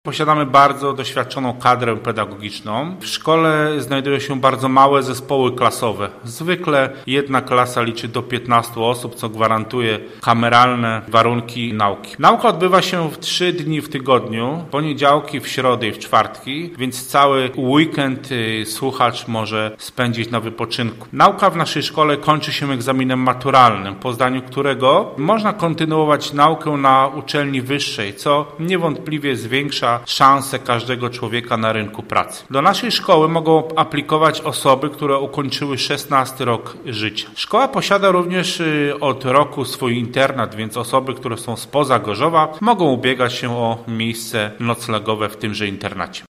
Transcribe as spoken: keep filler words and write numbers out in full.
Posiadamy bardzo doświadczoną kadrę pedagogiczną. W szkole znajdują się bardzo małe zespoły klasowe. Zwykle jedna klasa liczy do piętnastu osób, co gwarantuje kameralne warunki nauki. Nauka odbywa się w trzy dni w tygodniu, w poniedziałki, w środy i w czwartki, więc cały weekend słuchacz może spędzić na wypoczynku. Nauka w naszej szkole kończy się egzaminem maturalnym, po zdaniu którego można kontynuować naukę na uczelni wyższej, co niewątpliwie zwiększa szanse każdego człowieka na rynku pracy. Do naszej szkoły mogą aplikować osoby, które ukończyły szesnasty rok życia. Szkoła posiada również od roku swój internat, więc osoby, które są spoza Gorzowa, mogą ubiegać się o miejsce noclegowe w tymże internacie.